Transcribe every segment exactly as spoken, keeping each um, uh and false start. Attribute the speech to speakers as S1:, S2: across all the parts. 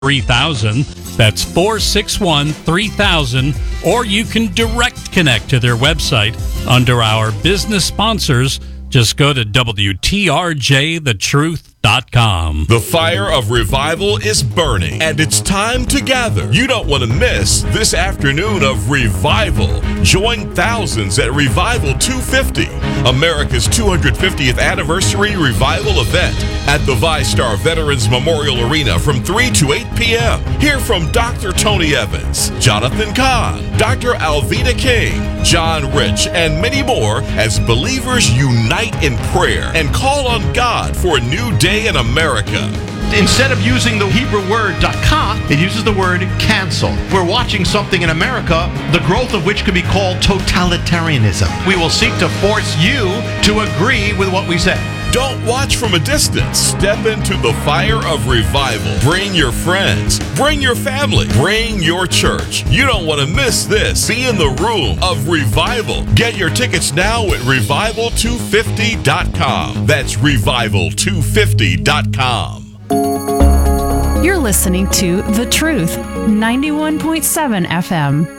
S1: three thousand. That's four six one, three thousand. Or you can direct connect to their website under our business sponsors. Just go to W T R J the truth dot com.
S2: The fire of revival is burning, and it's time to gather. You don't want to miss this afternoon of revival. Join thousands at Revival two fifty, America's two hundred fiftieth anniversary revival event at the ViStar Veterans Memorial Arena from three to eight p.m. Hear from Doctor Tony Evans, Jonathan Kahn, Doctor Alveda King, John Rich, and many more as believers unite in prayer and call on God for a new day in America.
S3: Instead of using the Hebrew word dakah, it uses the word cancel. We're watching something in America, the growth of which could be called totalitarianism. We will seek to force you to agree with what we say.
S2: Don't watch from a distance. Step into the fire of revival. Bring your friends. Bring your family. Bring your church. You don't want to miss this. Be in the room of revival. Get your tickets now at revival two fifty dot com. That's revival two fifty dot com.
S4: You're listening to The Truth, ninety-one point seven F M.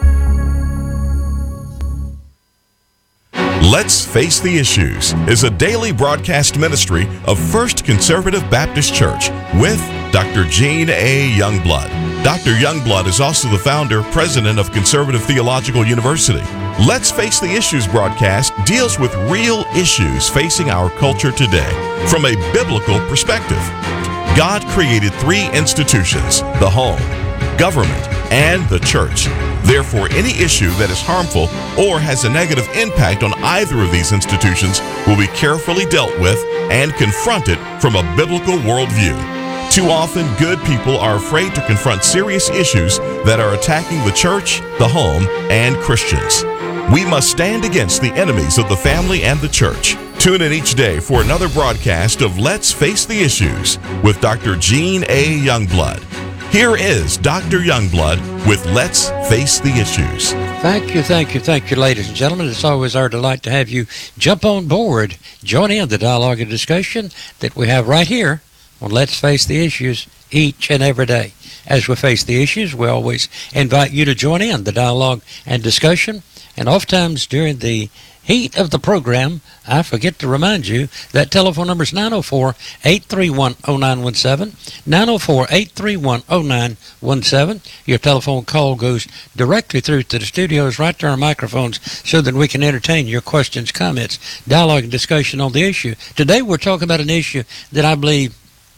S2: Let's Face the Issues is a daily broadcast ministry of First Conservative Baptist Church with Doctor Gene A. Youngblood. Doctor Youngblood is also the founder, president of Conservative Theological University. Let's Face the Issues broadcast deals with real issues facing our culture today from a biblical perspective. God created three institutions: the home, government, and the church. Therefore, any issue that is harmful or has a negative impact on either of these institutions will be carefully dealt with and confronted from a biblical worldview. Too often, good people are afraid to confront serious issues that are attacking the church, the home, and Christians. We must stand against the enemies of the family and the church. Tune in each day for another broadcast of Let's Face the Issues with Doctor Gene A. Youngblood. Here is Doctor Youngblood with Let's Face the Issues.
S5: Thank you, thank you, thank you, ladies and gentlemen. It's always our delight to have you jump on board, join in the dialogue and discussion that we have right here on Let's Face the Issues each and every day. As we face the issues, we always invite you to join in the dialogue and discussion. And oftentimes during the heat of the program, I forget to remind you that telephone number is nine oh four, eight three one, oh nine one seven, nine oh four, eight three one, oh nine one seven. Your telephone call goes directly through to the studios, right to our microphones, so that we can entertain your questions, comments, dialogue, and discussion on the issue. Today we're talking about an issue that I believe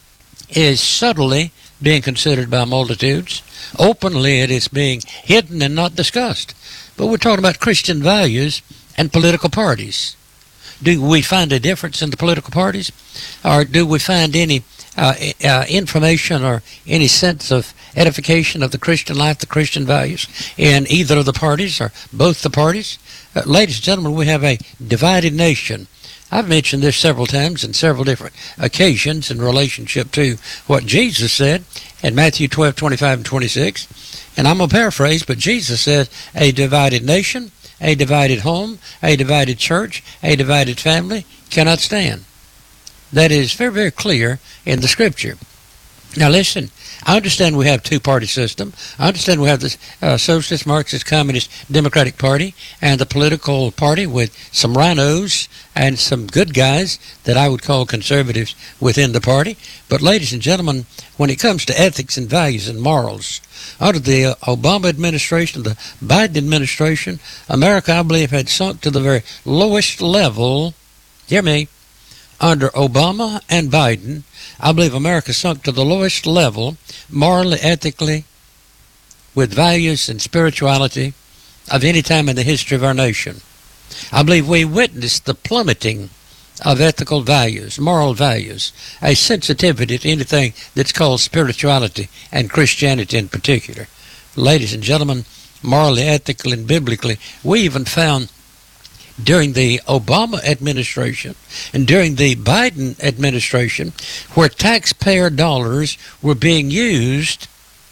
S5: is subtly being considered by multitudes. Openly it is being hidden and not discussed. But we're talking about Christian values and political parties. Do we find a difference in the political parties? Or do we find any uh, uh, information or any sense of edification of the Christian life, the Christian values in either of the parties or both the parties? Uh, ladies and gentlemen, we have a divided nation. I've mentioned this several times in several different occasions in relationship to what Jesus said in Matthew twelve, twenty-five, and twenty-six. And I'm going to paraphrase, but Jesus said, a divided nation, a divided home, a divided church, a divided family cannot stand. That is very, very clear in the Scripture. Now listen, I understand we have a two-party system. I understand we have the uh, Socialist, Marxist, Communist, Democratic Party, and the political party with some rhinos and some good guys that I would call conservatives within the party. But ladies and gentlemen, when it comes to ethics and values and morals, under the uh, Obama administration, the Biden administration, America, I believe, had sunk to the very lowest level. Hear me. Under Obama and Biden, I believe America sunk to the lowest level, morally, ethically, with values and spirituality of any time in the history of our nation. I believe we witnessed the plummeting of ethical values, moral values, a sensitivity to anything that's called spirituality and Christianity in particular. Ladies and gentlemen, morally, ethically, and biblically, we even found during the Obama administration and during the Biden administration where taxpayer dollars were being used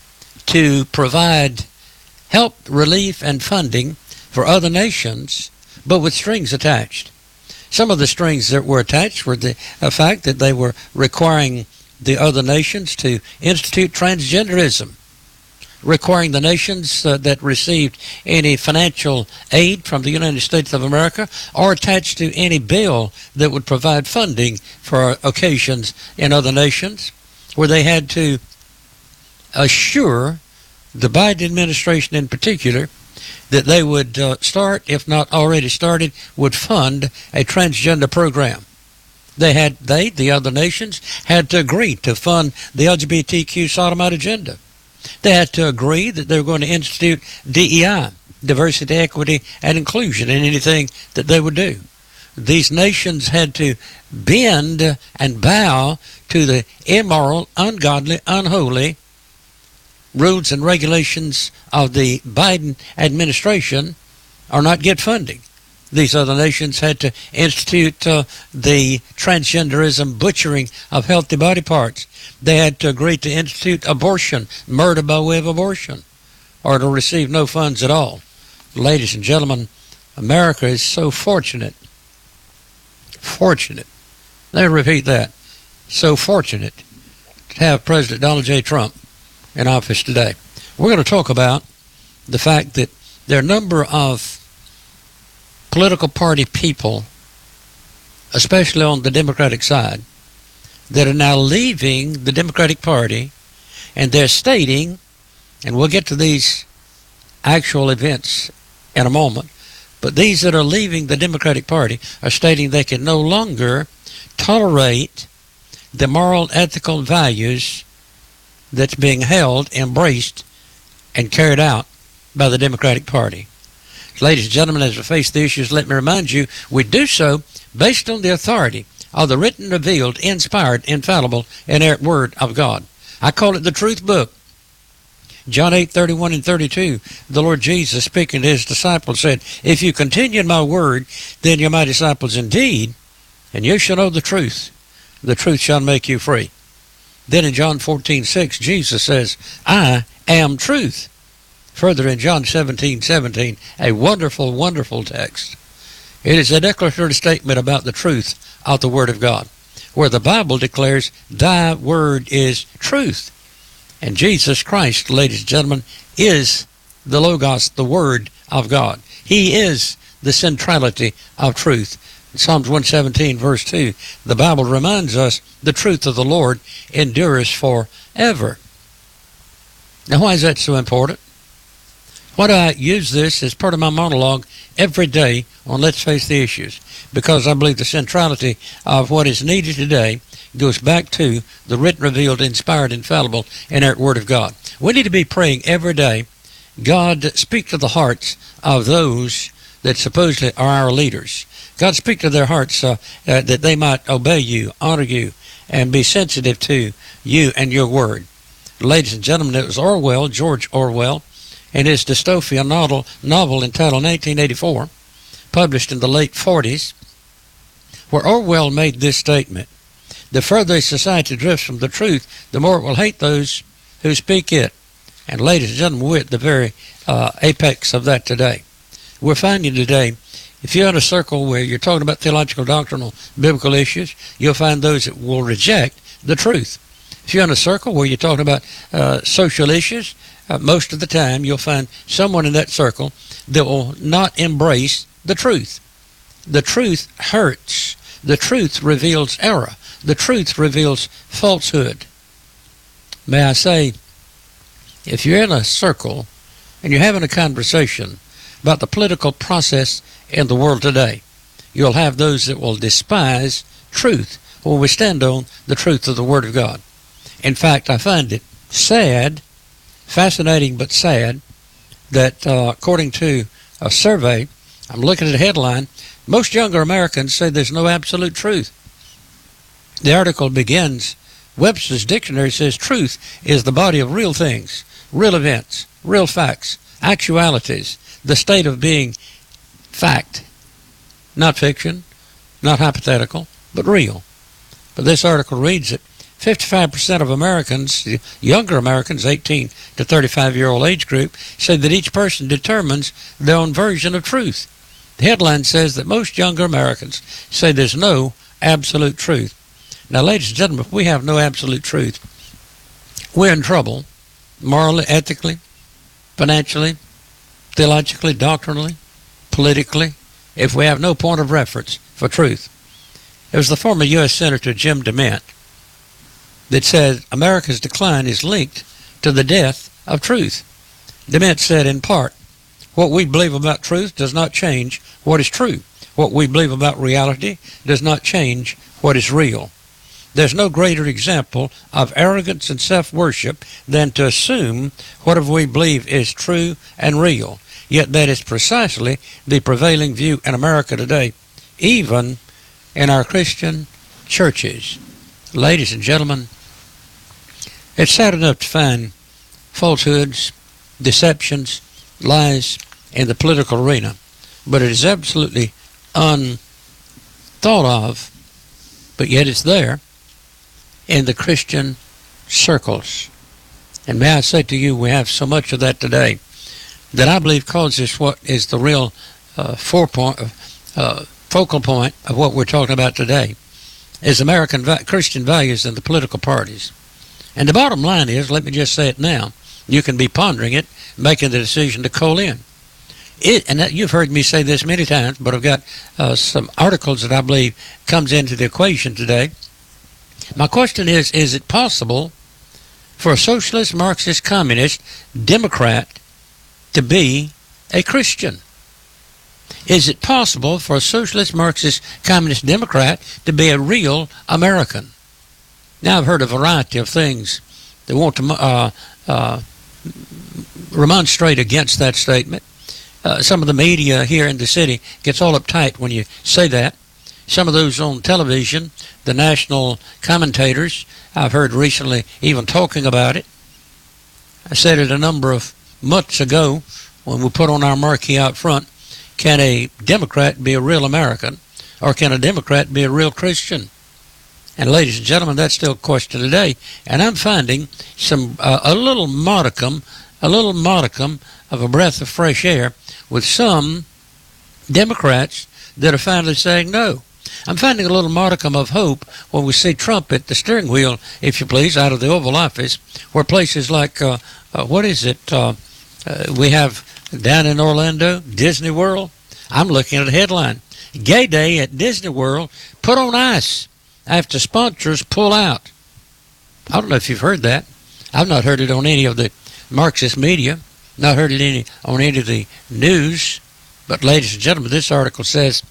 S5: to provide help, relief, and funding for other nations, but with strings attached. Some of the strings that were attached were the uh, fact that they were requiring the other nations to institute transgenderism, requiring the nations uh, that received any financial aid from the United States of America or attached to any bill that would provide funding for occasions in other nations, where they had to assure the Biden administration in particular that they would uh, start, if not already started, would fund a transgender program. They had, they, the other nations, had to agree to fund the L G B T Q sodomite agenda. They had to agree that they were going to institute D E I, diversity, equity, and inclusion, in anything that they would do. These nations had to bend and bow to the immoral, ungodly, unholy rules and regulations of the Biden administration, or not get funding. These other nations had to institute uh, the transgenderism butchering of healthy body parts. They had to agree to institute abortion, murder by way of abortion, or to receive no funds at all. Ladies and gentlemen, America is so fortunate, fortunate, let me repeat that, so fortunate to have President Donald J. Trump in office today. We're going to talk about the fact that there are a number of political party people, especially on the Democratic side, that are now leaving the Democratic Party, and they're stating, and we'll get to these actual events in a moment, but these that are leaving the Democratic Party are stating they can no longer tolerate the moral, ethical values that's being held, embraced, and carried out by the Democratic Party. Ladies and gentlemen, as we face the issues, let me remind you, we do so based on the authority of the written, revealed, inspired, infallible, inerrant Word of God. I call it the Truth Book. John eight, thirty-one and thirty-two, the Lord Jesus, speaking to his disciples, said, "If you continue in my word, then you're my disciples indeed, and you shall know the truth. The truth shall make you free." Then in John fourteen, six, Jesus says, "I am truth." Further in John seventeen, seventeen, a wonderful, wonderful text. It is a declaratory statement about the truth of the Word of God, where the Bible declares, "Thy word is truth." And Jesus Christ, ladies and gentlemen, is the Logos, the Word of God. He is the centrality of truth. In Psalms one seventeen, verse two, the Bible reminds us the truth of the Lord endures forever. Now, why is that so important? Why do I use this as part of my monologue every day on Let's Face the Issues? Because I believe the centrality of what is needed today goes back to the written, revealed, inspired, infallible, inerrant Word of God. We need to be praying every day, God, speak to the hearts of those that supposedly are our leaders. God, speak to their hearts uh, uh, that they might obey you, honor you, and be sensitive to you and your word. Ladies and gentlemen, it was Orwell, George Orwell, in his dystopian novel, novel entitled nineteen eighty-four, published in the late forties, where Orwell made this statement: "The further a society drifts from the truth, the more it will hate those who speak it." And ladies and gentlemen, we're at the very uh, apex of that today. We're finding today, if you're in a circle where you're talking about theological, doctrinal, biblical issues, you'll find those that will reject the truth. If you're in a circle where you're talking about uh, social issues, uh, most of the time you'll find someone in that circle that will not embrace the truth. The truth hurts. The truth reveals error. The truth reveals falsehood. May I say, if you're in a circle and you're having a conversation about the political process in the world today, you'll have those that will despise truth when we stand on the truth of the Word of God. In fact, I find it sad, fascinating but sad, that uh, according to a survey, I'm looking at a headline, most younger Americans say there's no absolute truth. The article begins, Webster's Dictionary says truth is the body of real things, real events, real facts, actualities, the state of being fact, not fiction, not hypothetical, but real. But this article reads that fifty-five percent of Americans, younger Americans, eighteen to thirty-five-year-old age group, say that each person determines their own version of truth. The headline says that most younger Americans say there's no absolute truth. Now, ladies and gentlemen, if we have no absolute truth, we're in trouble, morally, ethically, financially, theologically, doctrinally, politically, if we have no point of reference for truth. It was the former U S Senator Jim DeMint that said America's decline is linked to the death of truth. DeMint said, in part, what we believe about truth does not change what is true. What we believe about reality does not change what is real. There's no greater example of arrogance and self-worship than to assume whatever we believe is true and real. Yet that is precisely the prevailing view in America today, even in our Christian churches. Ladies and gentlemen, it's sad enough to find falsehoods, deceptions, lies in the political arena, but it is absolutely unthought of, but yet it's there in the Christian circles. And may I say to you, we have so much of that today that I believe causes what is the real uh, four point, uh, focal point of what we're talking about today is American va- Christian values in the political parties. And the bottom line is, let me just say it now, you can be pondering it, making the decision to call in. It, and that, you've heard me say this many times, but I've got uh, some articles that I believe comes into the equation today. My question is, is it possible for a socialist, Marxist, communist, Democrat to be a Christian? Is it possible for a socialist, Marxist, communist, Democrat to be a real American? Now, I've heard a variety of things that want to uh, uh, remonstrate against that statement. Uh, some of the media here in the city gets all uptight when you say that. Some of those on television, the national commentators, I've heard recently even talking about it. I said it a number of months ago when we put on our marquee out front, can a Democrat be a real American, or can a Democrat be a real Christian? And ladies and gentlemen, that's still a question today. And I'm finding some uh, a little modicum, a little modicum of a breath of fresh air with some Democrats that are finally saying no. I'm finding a little modicum of hope when we see Trump at the steering wheel, if you please, out of the Oval Office, where places like, uh, uh, what is it, uh, uh, we have down in Orlando, Disney World. I'm looking at a headline, Gay Day at Disney World put on ice after sponsors pull out. I don't know if you've heard that. I've not heard it on any of the Marxist media, not heard it any on any of the news. But ladies and gentlemen, this article says,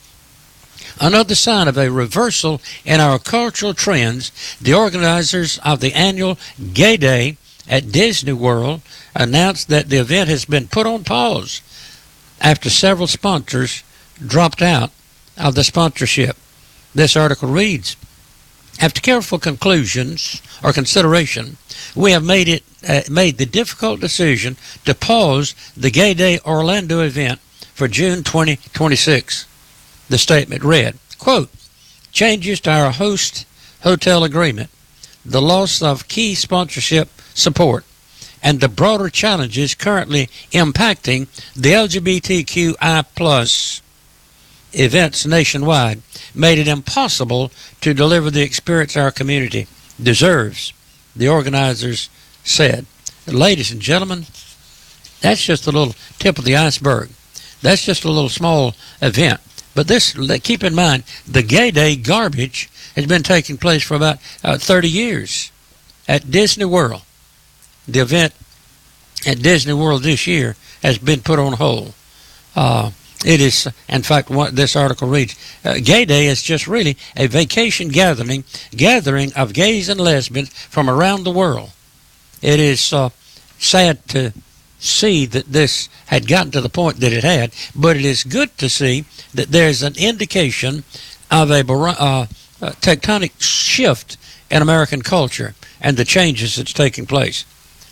S5: another sign of a reversal in our cultural trends, the organizers of the annual Gay Day at Disney World announced that the event has been put on pause after several sponsors dropped out of the sponsorship. This article reads, after careful conclusions or consideration, we have made it uh, made the difficult decision to pause the Gay Day Orlando event for June twenty twenty-six. The statement read, quote, changes to our host hotel agreement, the loss of key sponsorship support, and the broader challenges currently impacting the L G B T Q I plus events nationwide made it impossible to deliver the experience our community deserves, the organizers said. Ladies and gentlemen, that's just a little tip of the iceberg. That's just a little small event. But this, keep in mind, the Gay Day garbage has been taking place for about uh, thirty years at Disney World. The event at Disney World this year has been put on hold. Uh, it is, in fact, what this article reads, uh, Gay Day is just really a vacation gathering, gathering of gays and lesbians from around the world. It is uh, sad to see that this had gotten to the point that it had, but it is good to see that there's an indication of a uh, tectonic shift in American culture and the changes that's taking place.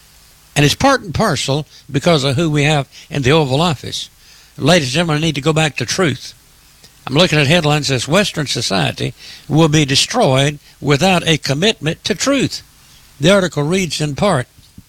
S5: And it's part and parcel because of who we have in the Oval Office. Ladies and gentlemen, I need to go back to truth. I'm looking at headlines that says Western society will be destroyed without a commitment to truth. The article reads in part,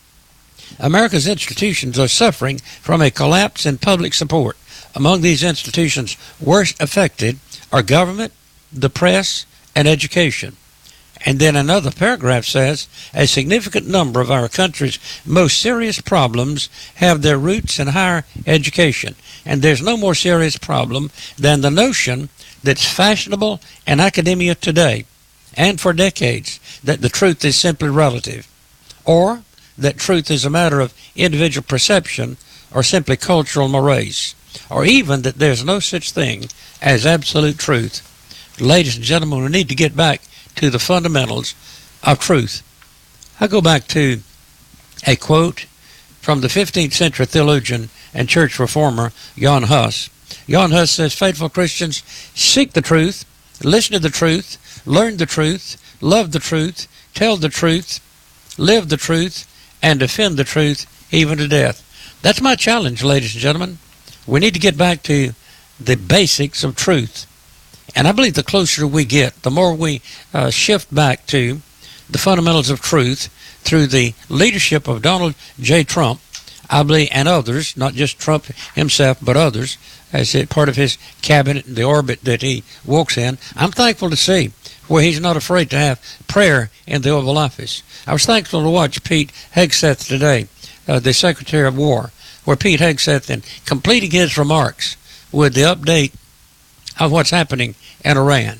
S5: America's institutions are suffering from a collapse in public support. Among these institutions worst affected are government, the press, and education. And then another paragraph says, a significant number of our country's most serious problems have their roots in higher education. And there's no more serious problem than the notion that's fashionable in academia today and for decades that the truth is simply relative, or that truth is a matter of individual perception or simply cultural mores, or even that there's no such thing as absolute truth. Ladies and gentlemen, we need to get back to the fundamentals of truth. I go back to a quote from the fifteenth century theologian and church reformer Jan Hus. Jan Hus says, faithful Christians seek the truth, listen to the truth, learn the truth, love the truth, tell the truth, live the truth, and defend the truth even to death. That's my challenge, ladies and gentlemen. We need to get back to the basics of truth. And I believe the closer we get, the more we uh, shift back to the fundamentals of truth through the leadership of Donald J. Trump, I believe, and others, not just Trump himself, but others, as it, part of his cabinet, the orbit that he walks in. I'm thankful to see where he's not afraid to have prayer in the Oval Office. I was thankful to watch Pete Hegseth today, uh, the Secretary of War, where Pete Hegseth, in completing his remarks with the update of what's happening in Iran,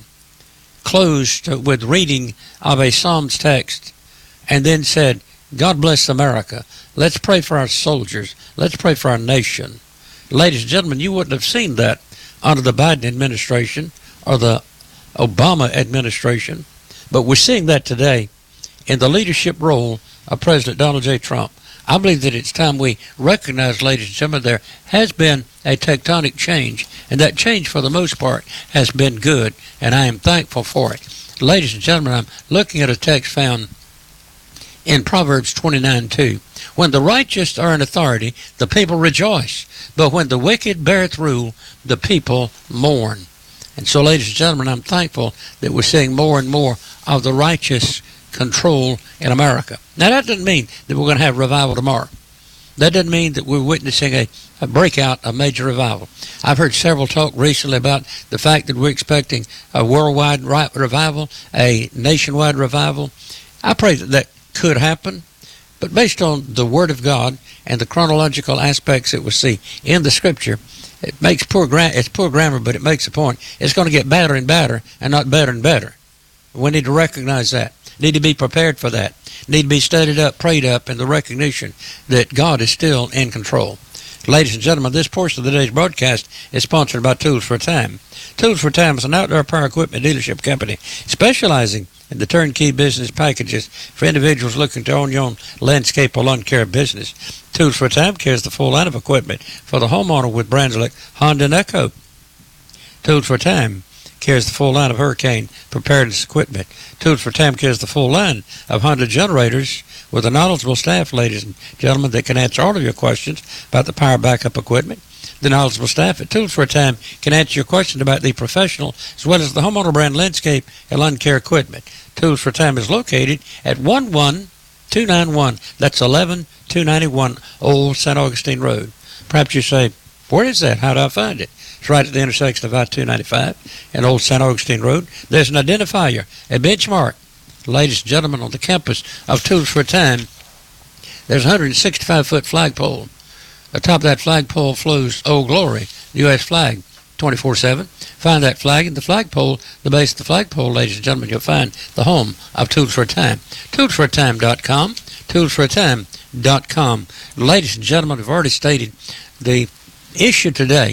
S5: closed with reading of a Psalms text, and then said, God bless America. Let's pray for our soldiers. Let's pray for our nation. Ladies and gentlemen, you wouldn't have seen that under the Biden administration or the Obama administration, but we're seeing that today in the leadership role of President Donald J. Trump. I believe that it's time we recognize, ladies and gentlemen, there has been a tectonic change, and that change for the most part has been good, and I am thankful for it. Ladies and gentlemen, I'm looking at a text found in Proverbs twenty-nine two. When the righteous are in authority, the people rejoice, but when the wicked beareth rule, the people mourn. And so, ladies and gentlemen, I'm thankful that we're seeing more and more of the righteous control in America. Now, that doesn't mean that we're going to have revival tomorrow. That doesn't mean that we're witnessing a, a breakout, a major revival. I've heard several talk recently about the fact that we're expecting a worldwide revival, a nationwide revival. I pray that that could happen, but based on the Word of God and the chronological aspects that we see in the Scripture, it makes poor gra- it's poor grammar, but it makes a point. It's going to get badder and badder and not better and better. We need to recognize that. Need to be prepared for that. Need to be studied up, prayed up in the recognition that God is still in control. Ladies and gentlemen, this portion of the day's broadcast is sponsored by Tools for Time. Tools for Time is an outdoor power equipment dealership company specializing in the turnkey business packages for individuals looking to own your own landscape or lawn care business. Tools for Time carries the full line of equipment for the homeowner with brands like Honda and Echo. Tools for Time carries the full line of hurricane preparedness equipment. Tools for Time carries the full line of Honda generators with a knowledgeable staff, ladies and gentlemen, that can answer all of your questions about the power backup equipment. The knowledgeable staff at Tools for Time can answer your questions about the professional as well as the homeowner brand landscape and lawn care equipment. Tools for Time is located at one one two nine one. That's eleven two ninety-one Old Saint Augustine Road. Perhaps you say, where is that? How do I find it? It's right at the intersection of I two ninety-five and Old Saint Augustine Road. There's an identifier, a benchmark. Ladies and gentlemen, on the campus of Tools for Time, there's a one hundred sixty-five foot flagpole. Atop that flagpole flows Old Glory, the U S flag, twenty-four seven. Find that flag at the flagpole, the base of the flagpole, ladies and gentlemen, you'll find the home of Tools for Time. tools for time dot com, tools for time dot com. Ladies and gentlemen, I've already stated the issue today,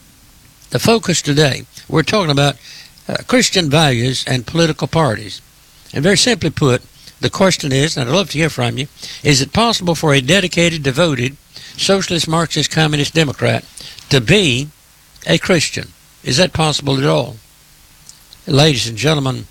S5: the focus today. We're talking about uh, Christian values and political parties. And very simply put, the question is, and I'd love to hear from you, is it possible for a dedicated, devoted, socialist, Marxist, communist Democrat to be a Christian? Is that possible at all? Ladies and gentlemen,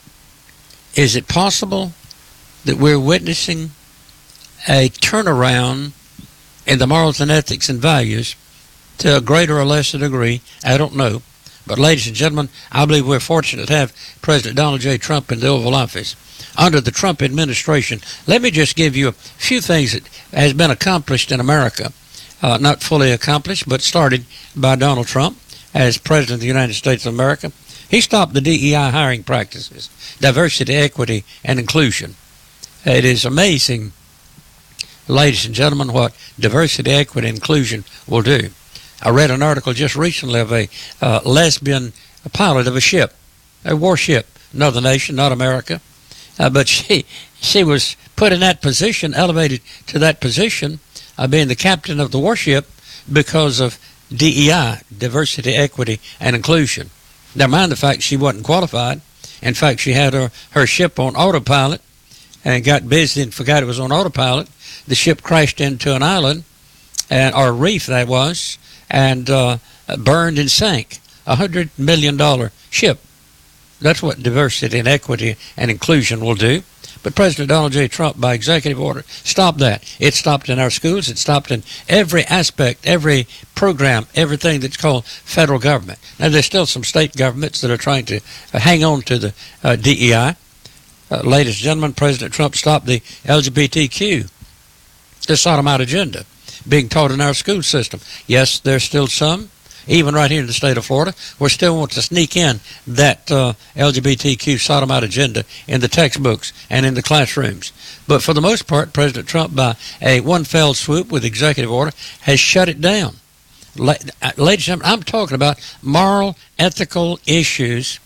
S5: is it possible that we're witnessing a turnaround in the morals and ethics and values to a greater or lesser degree? I don't know. But ladies and gentlemen, I believe we're fortunate to have President Donald J. Trump in the Oval Office. Under the Trump administration, let me just give you a few things that has been accomplished in America. Uh, not fully accomplished, but started by Donald Trump as President of the United States of America. He stopped the D E I hiring practices, diversity, equity, and inclusion. It is amazing, ladies and gentlemen, what diversity, equity, and inclusion will do. I read an article just recently of a uh, lesbian pilot of a ship, a warship, another nation, not America, uh, but she she was put in that position, elevated to that position, uh, being the captain of the warship because of D E I, diversity, equity, and inclusion. Never mind the fact she wasn't qualified. In fact, she had her, her ship on autopilot and got busy and forgot it was on autopilot. The ship crashed into an island, and or a reef that was, and uh, burned and sank. A hundred million dollar ship. That's what diversity and equity and inclusion will do. But President Donald J. Trump, by executive order, stopped that. It stopped in our schools. It stopped in every aspect, every program, everything that's called federal government. Now, there's still some state governments that are trying to uh, hang on to the uh, D E I. Uh, ladies and gentlemen, President Trump stopped the L G B T Q, the sodomite agenda, being taught in our school system. Yes, there's still some. Even right here in the state of Florida, we still want to sneak in that uh, L G B T Q sodomite agenda in the textbooks and in the classrooms. But for the most part, President Trump, by a one fell swoop with executive order, has shut it down. La- ladies and gentlemen, I'm talking about moral, ethical issues,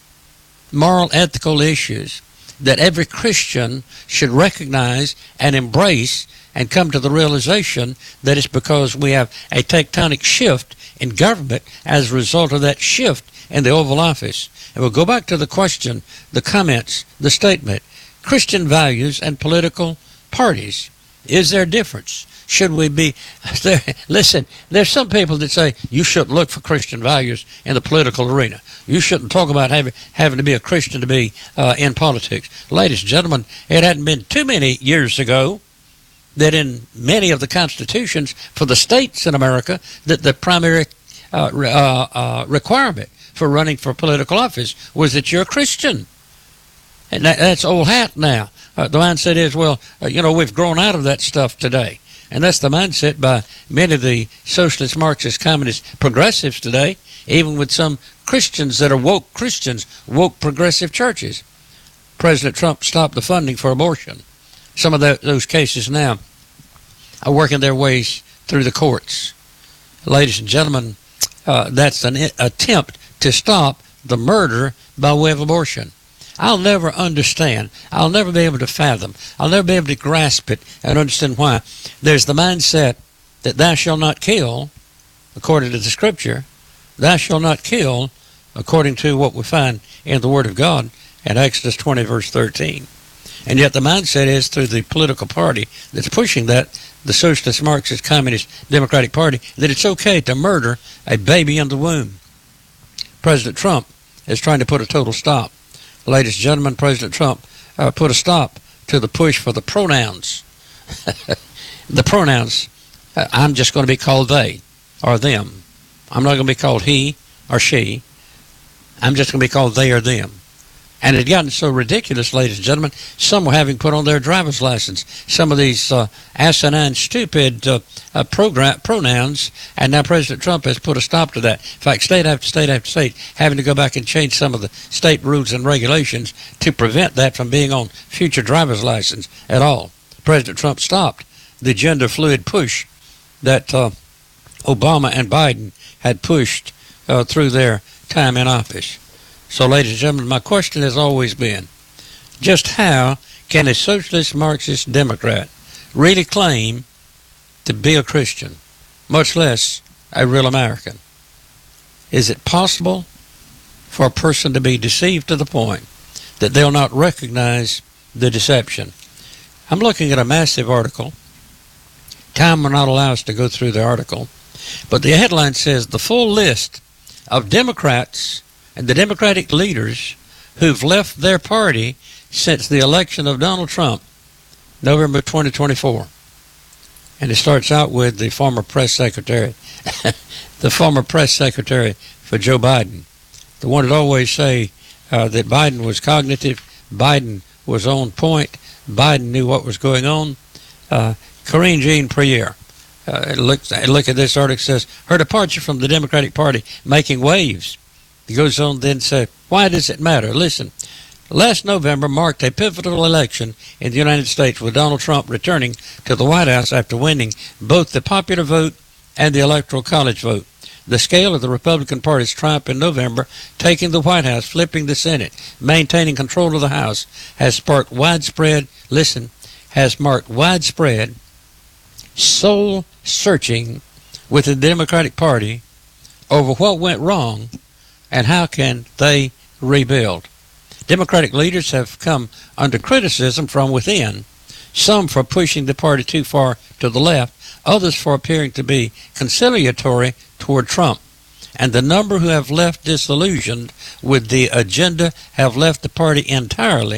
S5: moral, ethical issues that every Christian should recognize and embrace and come to the realization that it's because we have a tectonic shift in government as a result of that shift in the Oval Office. And we'll go back to the question, the comments, the statement, Christian values and political parties. Is there a difference? Should we be there? Listen, there's some people that say you shouldn't look for Christian values in the political arena. You shouldn't talk about having, having to be a Christian to be uh, in politics. Ladies and gentlemen, it hadn't been too many years ago that in many of the constitutions for the states in America, that the primary uh, uh, uh, requirement for running for political office was that you're a Christian. And that, that's old hat now. Uh, the mindset is, well, uh, you know, we've grown out of that stuff today. And that's the mindset by many of the socialist, Marxist, communist progressives today, even with some Christians that are woke Christians, woke progressive churches. President Trump stopped the funding for abortion. Some of the, those cases now are working their ways through the courts. Ladies and gentlemen, uh, that's an attempt to stop the murder by way of abortion. I'll never understand. I'll never be able to fathom. I'll never be able to grasp it and understand why. There's the mindset that thou shalt not kill, according to the Scripture. Thou shalt not kill, according to what we find in the Word of God in Exodus twenty, verse thirteen. And yet the mindset is through the political party that's pushing that, the Socialist, Marxist, Communist, Democratic Party, that it's okay to murder a baby in the womb. President Trump is trying to put a total stop. Ladies and gentlemen, President Trump uh, put a stop to the push for the pronouns. The pronouns, uh, I'm just going to be called they or them. I'm not going to be called he or she. I'm just going to be called they or them. And it had gotten so ridiculous, ladies and gentlemen, some were having put on their driver's license some of these uh, asinine, stupid uh, uh, program, pronouns, and now President Trump has put a stop to that. In fact, state after state after state having to go back and change some of the state rules and regulations to prevent that from being on future driver's license at all. President Trump stopped the gender fluid push that uh, Obama and Biden had pushed uh, through their time in office. So, ladies and gentlemen, my question has always been, just how can a socialist, Marxist, Democrat really claim to be a Christian, much less a real American? Is it possible for a person to be deceived to the point that they'll not recognize the deception? I'm looking at a massive article. Time will not allow us to go through the article, but the headline says, the full list of Democrats and the Democratic leaders who've left their party since the election of Donald Trump, November twenty twenty-four. And it starts out with the former press secretary, the former press secretary for Joe Biden, the one that always say uh, that Biden was cognitive, Biden was on point, Biden knew what was going on. Uh, Karine Jean-Pierre, uh, look, look at this article, says, her departure from the Democratic Party making waves He goes on then to say, why does it matter? Listen, last November marked a pivotal election in the United States with Donald Trump returning to the White House after winning both the popular vote and the Electoral College vote. The scale of the Republican Party's triumph in November, taking the White House, flipping the Senate, maintaining control of the House, has sparked widespread, listen, has marked widespread soul-searching with the Democratic Party over what went wrong and how can they rebuild. Democratic leaders have come under criticism from within, some for pushing the party too far to the left, others for appearing to be conciliatory toward Trump. And the number who have left disillusioned with the agenda have left the party entirely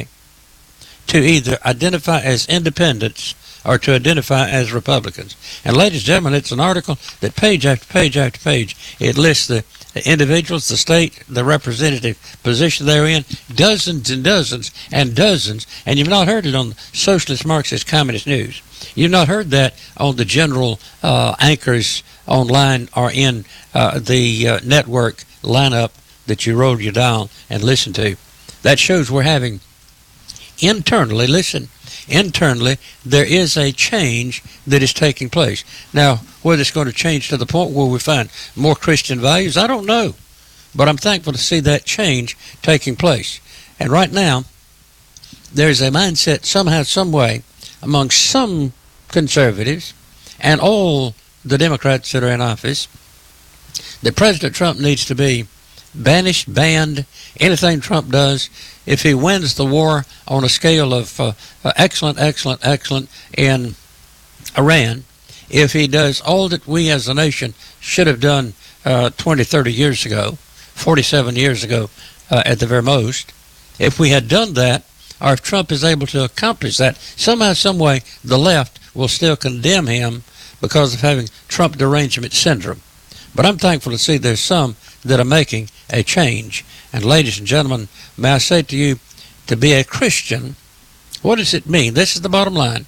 S5: to either identify as independents or to identify as Republicans. And ladies and gentlemen, it's an article that page after page after page, it lists the individuals, the state, the representative position they're in, dozens and dozens and dozens, and you've not heard it on Socialist, Marxist, Communist News. You've not heard that on the general uh, anchors online or in uh, the uh, network lineup that you roll your dial and listen to. That shows we're having internally, listen, internally, there is a change that is taking place. Now, whether it's going to change to the point where we find more Christian values, I don't know. But I'm thankful to see that change taking place. And right now, there's a mindset somehow, some way, among some conservatives and all the Democrats that are in office, that President Trump needs to be banished, banned, anything Trump does. If he wins the war on a scale of uh, uh, excellent, excellent, excellent in Iran, if he does all that we as a nation should have done uh, twenty, thirty years ago, forty-seven years ago uh, at the very most, if we had done that, or if Trump is able to accomplish that, somehow, some way, the left will still condemn him because of having Trump derangement syndrome. But I'm thankful to see there's some that are making a change. And ladies and gentlemen, may I say to you, to be a Christian, what does it mean? This is the bottom line.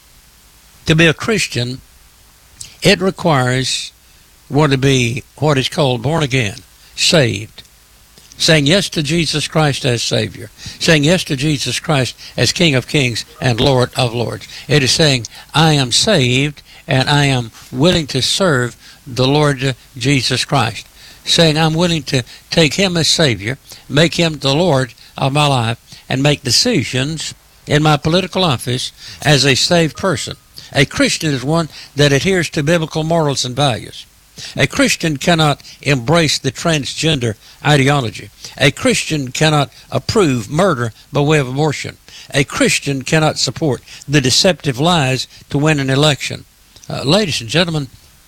S5: To be a Christian, it requires one to be what is called born again, saved, saying yes to Jesus Christ as Savior, saying yes to Jesus Christ as King of Kings and Lord of Lords. It is saying, I am saved and I am willing to serve the Lord Jesus Christ. Saying I'm willing to take Him as Savior, make Him the Lord of my life, and make decisions in my political office as a saved person. A Christian is one that adheres to biblical morals and values. A Christian cannot embrace the transgender ideology. A Christian cannot approve murder by way of abortion. A Christian cannot support the deceptive lies to win an election. Uh, ladies and gentlemen,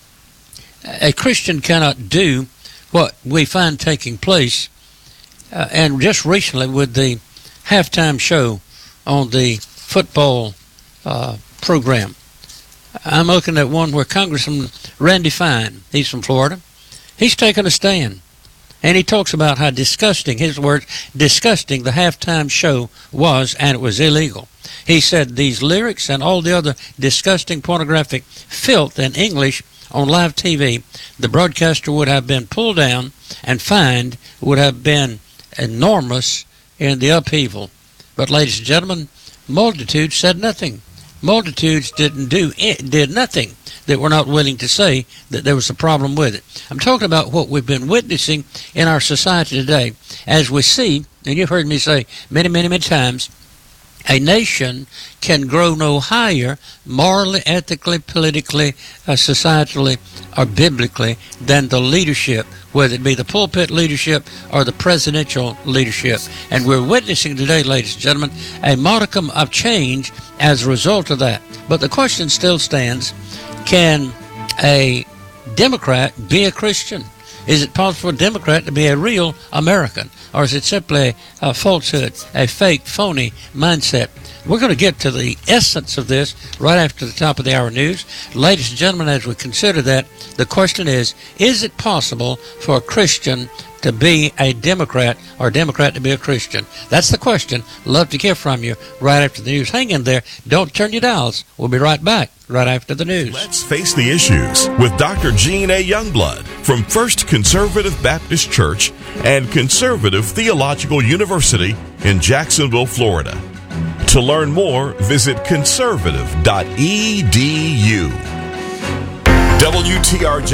S5: a Christian cannot do what we find taking place, uh, and just recently with the halftime show on the football uh, program. I'm looking at one where Congressman Randy Fine, he's from Florida, he's taken a stand. And he talks about how disgusting, his words, disgusting the halftime show was, and it was illegal. He said these lyrics and all the other disgusting pornographic filth in English on live T V, the broadcaster would have been pulled down and fined, would have been enormous in the upheaval. But ladies and gentlemen, multitudes said nothing. Multitudes didn't do it, did nothing that were not willing to say that there was a problem with it. I'm talking about what we've been witnessing in our society today as we see, and you've heard me say many, many, many times, a nation can grow no higher morally, ethically, politically, uh, societally, or biblically than the leadership, whether it be the pulpit leadership or the presidential leadership. And we're witnessing today, ladies and gentlemen, a modicum of change as a result of that. But the question still stands, can a Democrat be a Christian? Is it possible for a Democrat to be a real American? Or is it simply a falsehood, a fake, phony mindset? We're going to get to the essence of this right after the top of the hour news. Ladies and gentlemen, as we consider that, the question is, is it possible for a Christian to be a Democrat or a Democrat to be a Christian? That's the question. Love to hear from you right after the news. Hang in there. Don't turn your dials. We'll be right back right after the news.
S2: Let's Face the Issues with Doctor Gene A. Youngblood from First Conservative Baptist Church and Conservative Theological University in Jacksonville, Florida. To learn more, visit conservative dot e d u. W T R J